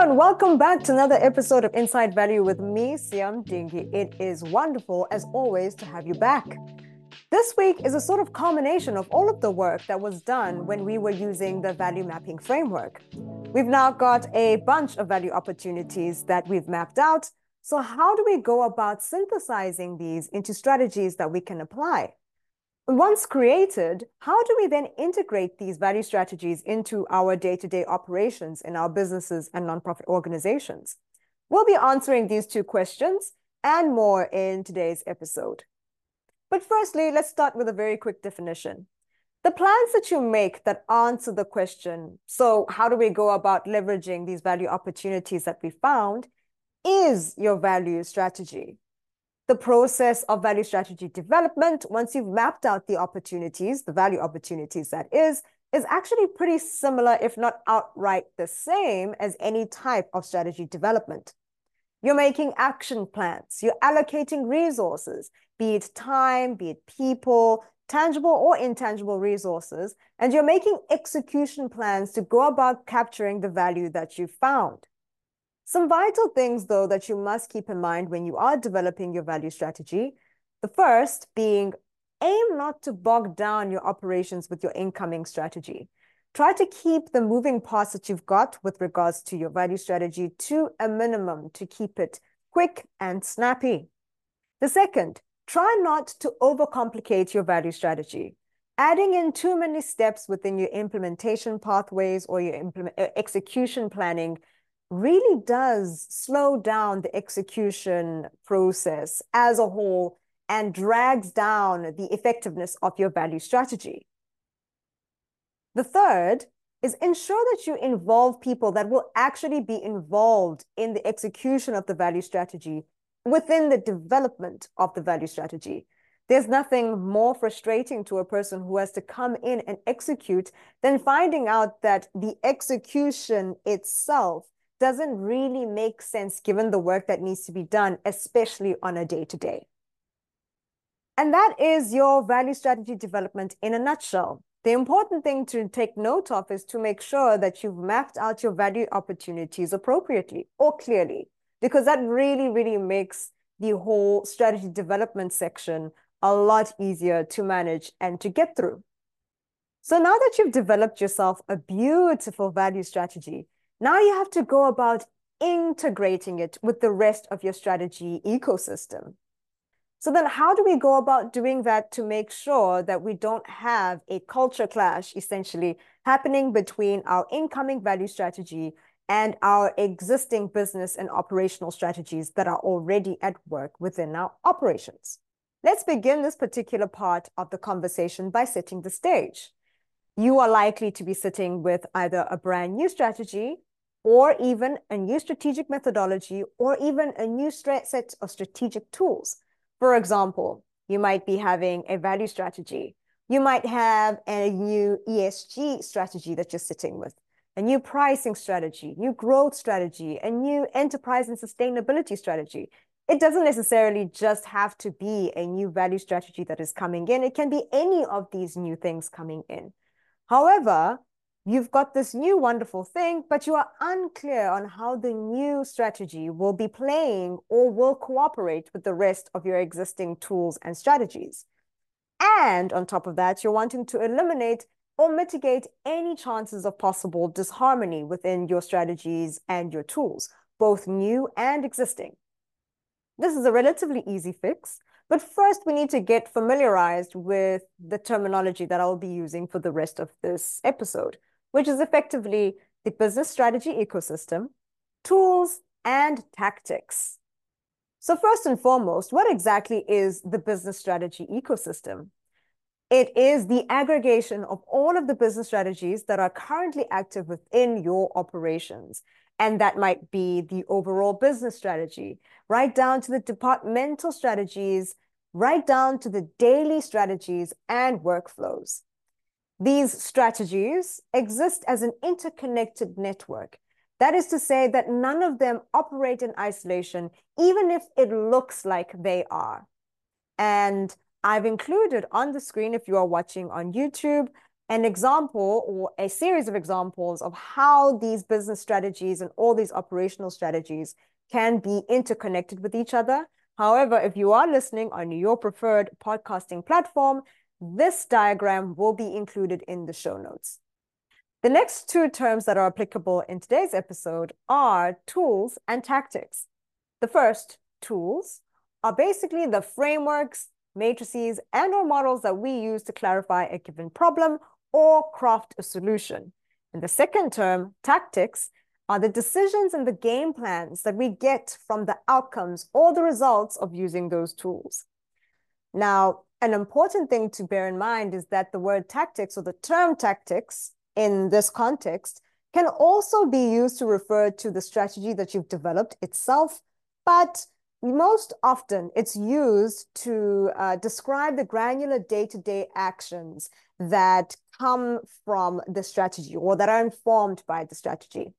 and welcome back to another episode of Inside Value with me, Siam Dingi. It is wonderful, as always, to have you back. This week is a sort of culmination of all of the work that was done when we were using the value mapping framework. We've now got a bunch of value opportunities that we've mapped out. So how do we go about synthesizing these into strategies that we can apply? Once created, how do we then integrate these value strategies into our day-to-day operations in our businesses and nonprofit organizations? We'll be answering these two questions and more in today's episode. But firstly, let's start with a very quick definition. The plans that you make that answer the question, so how do we go about leveraging these value opportunities that we found, is your value strategy. The process of value strategy development, once you've mapped out the opportunities, the value opportunities that is actually pretty similar, if not outright the same as any type of strategy development. You're making action plans, you're allocating resources, be it time, be it people, tangible or intangible resources, and you're making execution plans to go about capturing the value that you found. Some vital things, though, that you must keep in mind when you are developing your value strategy. The first being, aim not to bog down your operations with your incoming strategy. Try to keep the moving parts that you've got with regards to your value strategy to a minimum to keep it quick and snappy. The second, try not to overcomplicate your value strategy. Adding in too many steps within your implementation pathways or your execution planning really does slow down the execution process as a whole and drags down the effectiveness of your value strategy. The third is ensure that you involve people that will actually be involved in the execution of the value strategy within the development of the value strategy. There's nothing more frustrating to a person who has to come in and execute than finding out that the execution itself doesn't really make sense given the work that needs to be done, especially on a day-to-day. And that is your value strategy development in a nutshell. The important thing to take note of is to make sure that you've mapped out your value opportunities appropriately or clearly, because that really, really makes the whole strategy development section a lot easier to manage and to get through. So now that you've developed yourself a beautiful value strategy, now you have to go about integrating it with the rest of your strategy ecosystem. So then how do we go about doing that to make sure that we don't have a culture clash essentially happening between our incoming value strategy and our existing business and operational strategies that are already at work within our operations? Let's begin this particular part of the conversation by setting the stage. You are likely to be sitting with either a brand new strategy or even a new strategic methodology or even a new set of strategic tools. For example, you might be having a value strategy. You might have a new ESG strategy that you're sitting with, a new pricing strategy, new growth strategy, a new enterprise and sustainability strategy. It doesn't necessarily just have to be a new value strategy that is coming in. It can be any of these new things coming in. However, you've got this new wonderful thing, but you are unclear on how the new strategy will be playing or will cooperate with the rest of your existing tools and strategies. And on top of that, you're wanting to eliminate or mitigate any chances of possible disharmony within your strategies and your tools, both new and existing. This is a relatively easy fix, but first we need to get familiarized with the terminology that I'll be using for the rest of this episode, which is effectively the business strategy ecosystem, tools, and tactics. So first and foremost, what exactly is the business strategy ecosystem? It is the aggregation of all of the business strategies that are currently active within your operations. And that might be the overall business strategy, right down to the departmental strategies, right down to the daily strategies and workflows. These strategies exist as an interconnected network. That is to say that none of them operate in isolation, even if it looks like they are. And I've included on the screen, if you are watching on YouTube, an example or a series of examples of how these business strategies and all these operational strategies can be interconnected with each other. However, if you are listening on your preferred podcasting platform, this diagram will be included in the show notes. The next two terms that are applicable in today's episode are tools and tactics. The first, tools, are basically the frameworks, matrices, and/or models that we use to clarify a given problem or craft a solution. And the second term, tactics, are the decisions and the game plans that we get from the outcomes or the results of using those tools. Now, an important thing to bear in mind is that the word tactics or the term tactics in this context can also be used to refer to the strategy that you've developed itself, but most often it's used to describe the granular day-to-day actions that come from the strategy or that are informed by the strategy.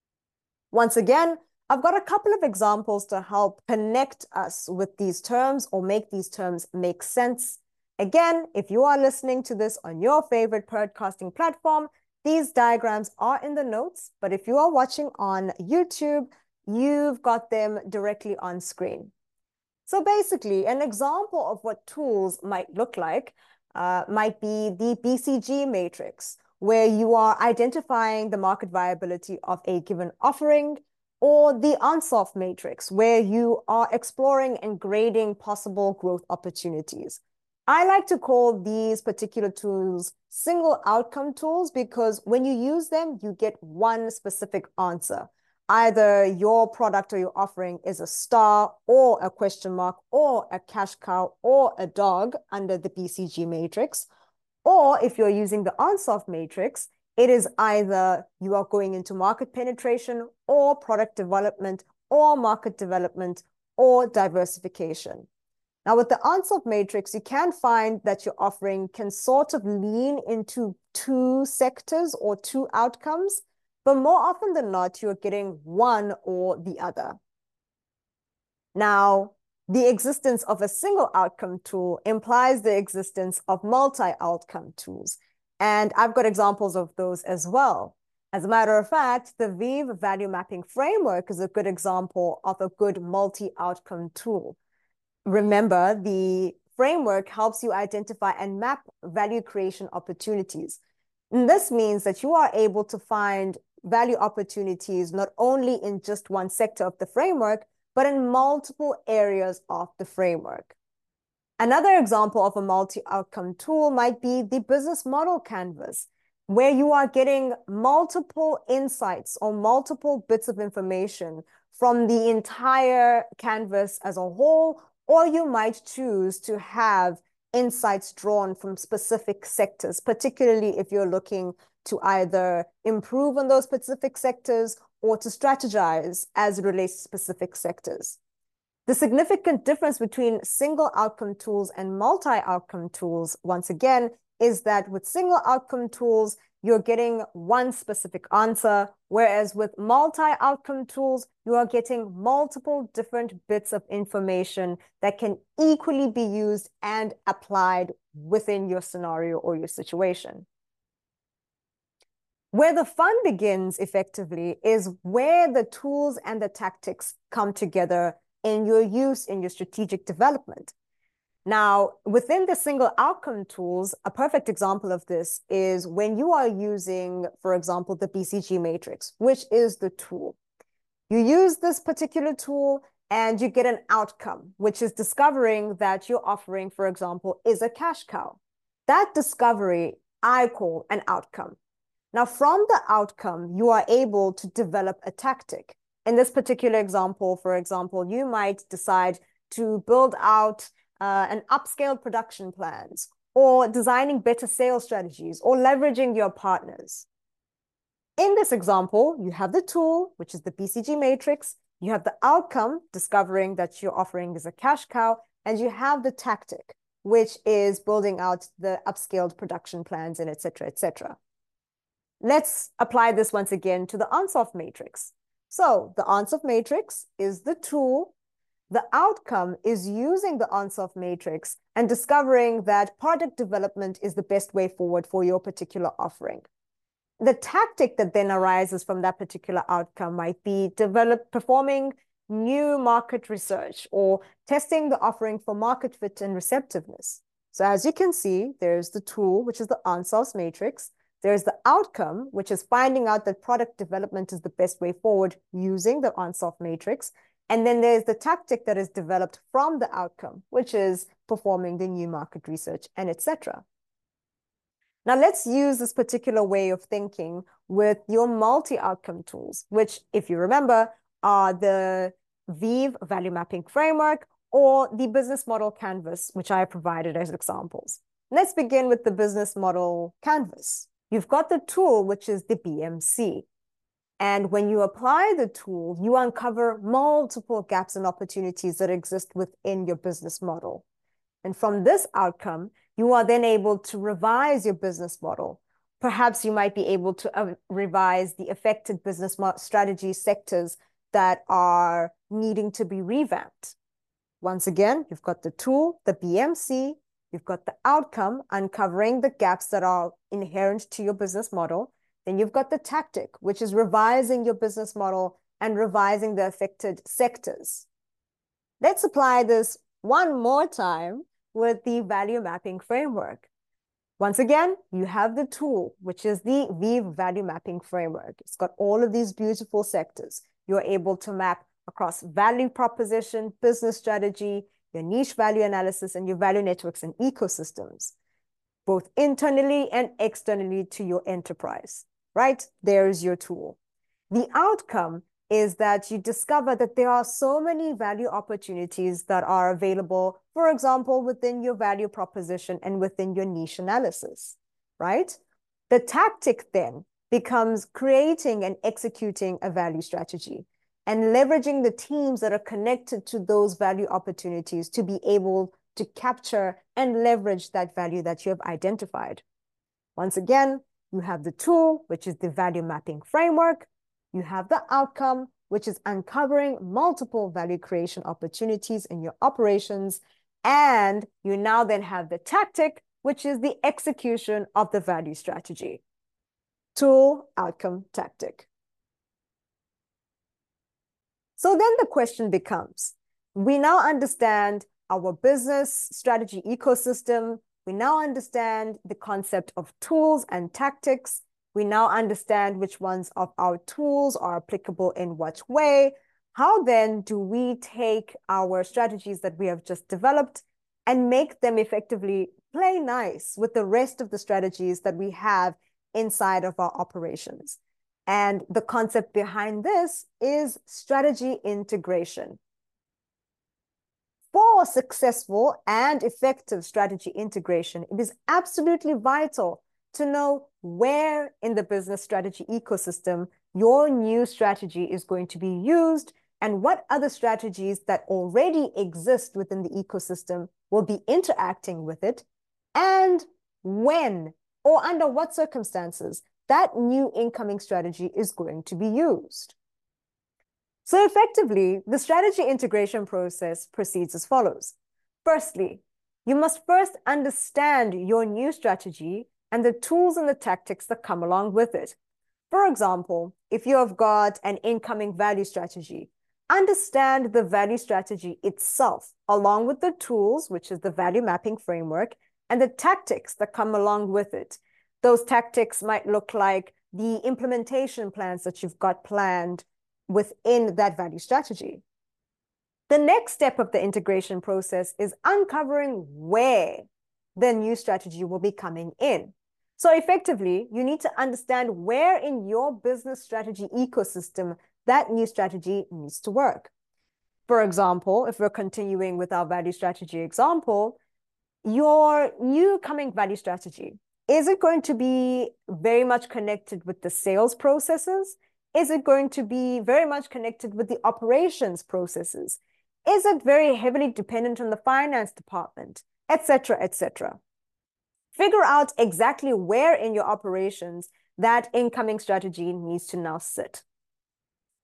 Once again, I've got a couple of examples to help connect us with these terms or make these terms make sense. Again, if you are listening to this on your favorite podcasting platform, these diagrams are in the notes, but if you are watching on YouTube, you've got them directly on screen. So basically, an example of what tools might look like might be the BCG matrix, where you are identifying the market viability of a given offering, or the Ansoff matrix, where you are exploring and grading possible growth opportunities. I like to call these particular tools single outcome tools because when you use them, you get one specific answer. Either your product or your offering is a star or a question mark or a cash cow or a dog under the BCG matrix. Or if you're using the Ansoff matrix, it is either you are going into market penetration or product development or market development or diversification. Now, with the Ansoff matrix, you can find that your offering can sort of lean into two sectors or two outcomes, but more often than not, you're getting one or the other. Now, the existence of a single outcome tool implies the existence of multi-outcome tools. And I've got examples of those as well. As a matter of fact, the ViVE value mapping framework is a good example of a good multi-outcome tool. Remember, the framework helps you identify and map value creation opportunities. And this means that you are able to find value opportunities not only in just one sector of the framework, but in multiple areas of the framework. Another example of a multi-outcome tool might be the business model canvas, where you are getting multiple insights or multiple bits of information from the entire canvas as a whole, or you might choose to have insights drawn from specific sectors, particularly if you're looking to either improve on those specific sectors or to strategize as it relates to specific sectors. The significant difference between single outcome tools and multi-outcome tools, once again, is that with single outcome tools, you're getting one specific answer, whereas with multi-outcome tools, you are getting multiple different bits of information that can equally be used and applied within your scenario or your situation. Where the fun begins effectively is where the tools and the tactics come together in your use in your strategic development. Now, within the single outcome tools, a perfect example of this is when you are using, for example, the BCG matrix, which is the tool. You use this particular tool and you get an outcome, which is discovering that your offering, for example, is a cash cow. That discovery I call an outcome. Now, from the outcome, you are able to develop a tactic. In this particular example, for example, you might decide to build out an upscaled production plans, or designing better sales strategies, or leveraging your partners. In this example, you have the tool, which is the BCG matrix, you have the outcome, discovering that your offering is a cash cow, and you have the tactic, which is building out the upscaled production plans and et cetera, et cetera. Let's apply this once again to the Ansoff matrix. So the Ansoff matrix is the tool The outcome is using the Ansoff matrix and discovering that product development is the best way forward for your particular offering. The tactic that then arises from that particular outcome might be performing new market research or testing the offering for market fit and receptiveness. So as you can see, there's the tool, which is the Ansoff matrix. There's the outcome, which is finding out that product development is the best way forward using the Ansoff matrix. And then there's the tactic that is developed from the outcome, which is performing the new market research and etc. Now let's use this particular way of thinking with your multi-outcome tools, which, if you remember, are the Vive value mapping framework or the business model canvas, which I provided as examples. Let's begin with the business model canvas. You've got the tool, which is the BMC. And when you apply the tool, you uncover multiple gaps and opportunities that exist within your business model. And from this outcome, you are then able to revise your business model. Perhaps you might be able to revise the affected business strategy sectors that are needing to be revamped. Once again, you've got the tool, the BMC, you've got the outcome, uncovering the gaps that are inherent to your business model. Then you've got the tactic, which is revising your business model and revising the affected sectors. Let's apply this one more time with the value mapping framework. Once again, you have the tool, which is the Vive value mapping framework. It's got all of these beautiful sectors. You're able to map across value proposition, business strategy, your niche value analysis, and your value networks and ecosystems, both internally and externally to your enterprise, right? There's your tool. The outcome is that you discover that there are so many value opportunities that are available, for example, within your value proposition and within your niche analysis, right? The tactic then becomes creating and executing a value strategy and leveraging the teams that are connected to those value opportunities to be able to capture and leverage that value that you have identified. Once again, you have the tool, which is the value mapping framework. You have the outcome, which is uncovering multiple value creation opportunities in your operations. And you now then have the tactic, which is the execution of the value strategy. Tool, outcome, tactic. So then the question becomes, we now understand our business strategy ecosystem. We now understand the concept of tools and tactics. We now understand which ones of our tools are applicable in what way. How then do we take our strategies that we have just developed and make them effectively play nice with the rest of the strategies that we have inside of our operations? And the concept behind this is strategy integration. For successful and effective strategy integration, it is absolutely vital to know where in the business strategy ecosystem your new strategy is going to be used and what other strategies that already exist within the ecosystem will be interacting with it, and when or under what circumstances that new incoming strategy is going to be used. So effectively, the strategy integration process proceeds as follows. Firstly, you must first understand your new strategy and the tools and the tactics that come along with it. For example, if you have got an incoming value strategy, understand the value strategy itself, along with the tools, which is the value mapping framework, and the tactics that come along with it. Those tactics might look like the implementation plans that you've got planned within that value strategy. The next step of the integration process is uncovering where the new strategy will be coming in. So effectively, you need to understand where in your business strategy ecosystem that new strategy needs to work. For example, if we're continuing with our value strategy example, your new coming value strategy, is it going to be very much connected with the sales processes? Is it going to be very much connected with the operations processes? Is it very heavily dependent on the finance department, etc., etc.? Figure out exactly where in your operations that incoming strategy needs to now sit.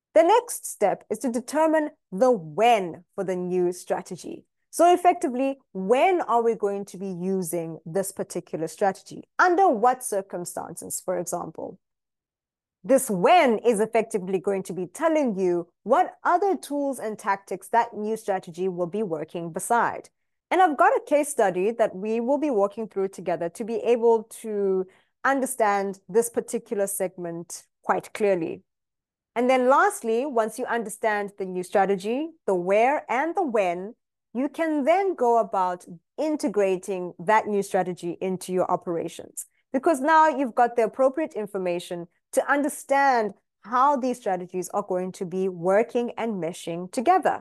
The next step is to determine the when for the new strategy. So effectively, when are we going to be using this particular strategy? Under what circumstances, for example? This when is effectively going to be telling you what other tools and tactics that new strategy will be working beside. And I've got a case study that we will be walking through together to be able to understand this particular segment quite clearly. And then lastly, once you understand the new strategy, the where and the when, you can then go about integrating that new strategy into your operations. Because now you've got the appropriate information to understand how these strategies are going to be working and meshing together.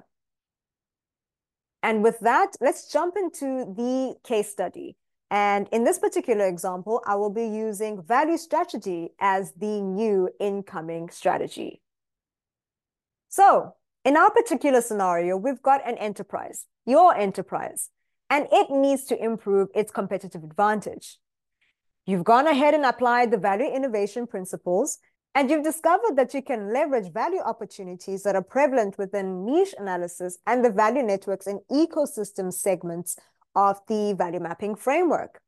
And with that, let's jump into the case study. And in this particular example, I will be using value strategy as the new incoming strategy. So in our particular scenario, we've got an enterprise, your enterprise, and it needs to improve its competitive advantage. You've gone ahead and applied the value innovation principles, and you've discovered that you can leverage value opportunities that are prevalent within niche analysis and the value networks and ecosystem segments of the value mapping framework.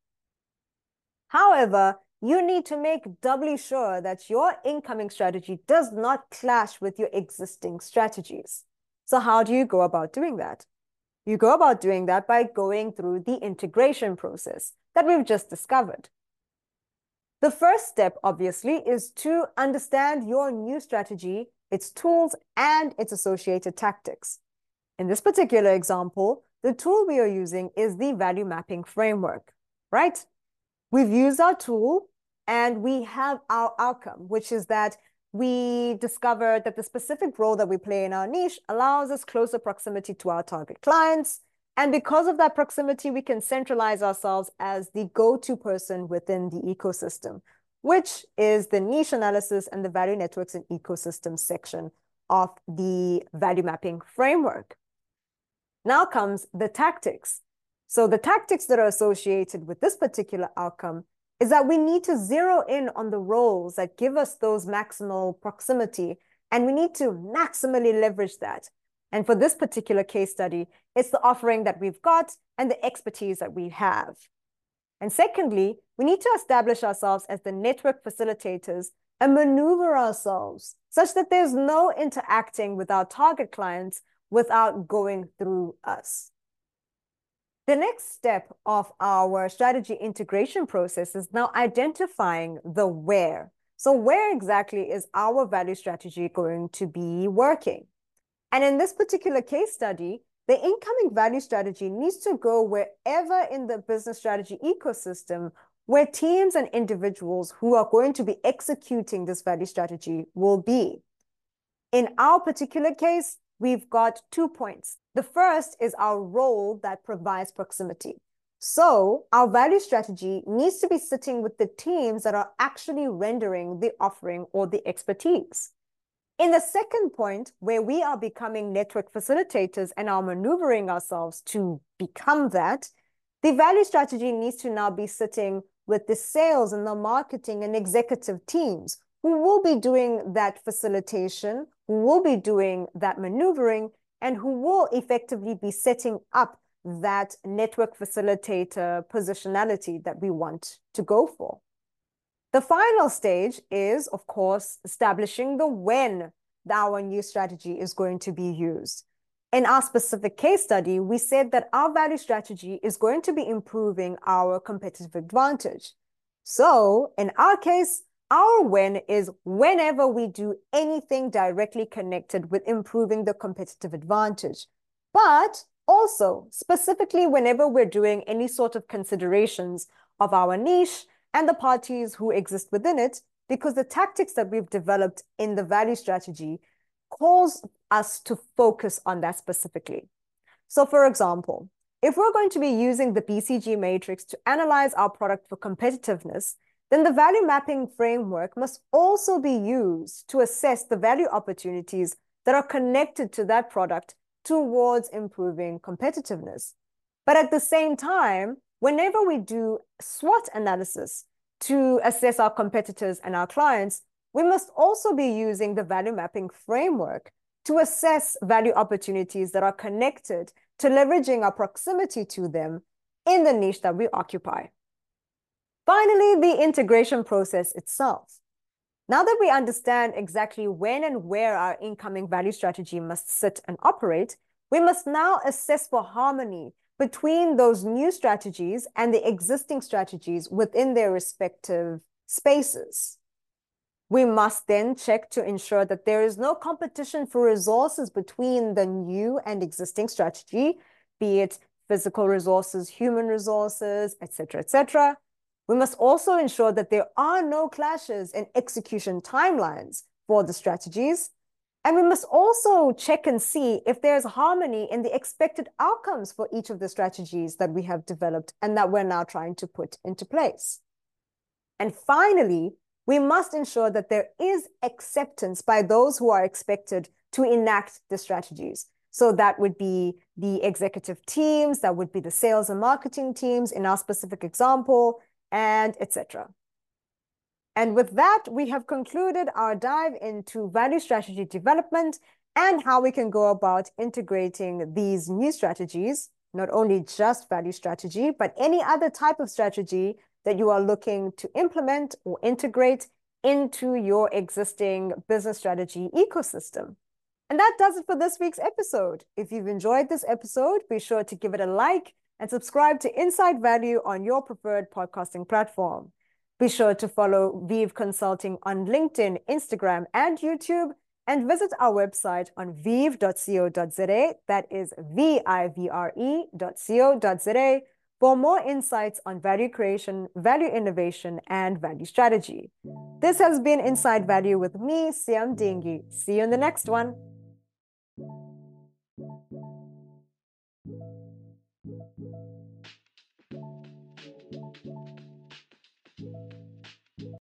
However, you need to make doubly sure that your incoming strategy does not clash with your existing strategies. So how do you go about doing that? You go about doing that by going through the integration process that we've just discovered. The first step, obviously, is to understand your new strategy, its tools, and its associated tactics. In this particular example, the tool we are using is the value mapping framework, right? We've used our tool and we have our outcome, which is that we discovered that the specific role that we play in our niche allows us closer proximity to our target clients. And because of that proximity, we can centralize ourselves as the go-to person within the ecosystem, which is the niche analysis and the value networks and ecosystems section of the value mapping framework. Now comes the tactics. So the tactics that are associated with this particular outcome is that we need to zero in on the roles that give us those maximal proximity, and we need to maximally leverage that. And for this particular case study, it's the offering that we've got and the expertise that we have. And secondly, we need to establish ourselves as the network facilitators and maneuver ourselves such that there's no interacting with our target clients without going through us. The next step of our strategy integration process is now identifying the where. So where exactly is our value strategy going to be working? And in this particular case study, the incoming value strategy needs to go wherever in the business strategy ecosystem where teams and individuals who are going to be executing this value strategy will be. In our particular case, we've got 2 points. The first is our role that provides proximity. So our value strategy needs to be sitting with the teams that are actually rendering the offering or the expertise. In the second point, where we are becoming network facilitators and are maneuvering ourselves to become that, the value strategy needs to now be sitting with the sales and the marketing and executive teams who will be doing that facilitation, who will be doing that maneuvering, and who will effectively be setting up that network facilitator positionality that we want to go for. The final stage is, of course, establishing the when our new strategy is going to be used. In our specific case study, we said that our value strategy is going to be improving our competitive advantage. So in our case, our when is whenever we do anything directly connected with improving the competitive advantage, but also specifically whenever we're doing any sort of considerations of our niche and the parties who exist within it, because the tactics that we've developed in the value strategy calls us to focus on that specifically. So for example, if we're going to be using the BCG matrix to analyze our product for competitiveness, then the value mapping framework must also be used to assess the value opportunities that are connected to that product towards improving competitiveness. But at the same time, whenever we do SWOT analysis to assess our competitors and our clients, we must also be using the value mapping framework to assess value opportunities that are connected to leveraging our proximity to them in the niche that we occupy. Finally, the integration process itself. Now that we understand exactly when and where our incoming value strategy must sit and operate, we must now assess for harmony between those new strategies and the existing strategies within their respective spaces. We must then check to ensure that there is no competition for resources between the new and existing strategy, be it physical resources, human resources, etc., etc. We must also ensure that there are no clashes in execution timelines for the strategies. And we must also check and see if there's harmony in the expected outcomes for each of the strategies that we have developed and that we're now trying to put into place. And finally, we must ensure that there is acceptance by those who are expected to enact the strategies. So that would be the executive teams, that would be the sales and marketing teams in our specific example, and etc. And with that, we have concluded our dive into value strategy development and how we can go about integrating these new strategies, not only just value strategy, but any other type of strategy that you are looking to implement or integrate into your existing business strategy ecosystem. And that does it for this week's episode. If you've enjoyed this episode, be sure to give it a like and subscribe to Inside Value on your preferred podcasting platform. Be sure to follow Vive Consulting on LinkedIn, Instagram, and YouTube, and visit our website on vive.co.za. That is VIVRE.co.za for more insights on value creation, value innovation, and value strategy. This has been Inside Value with me, Siam Dingi. See you in the next one.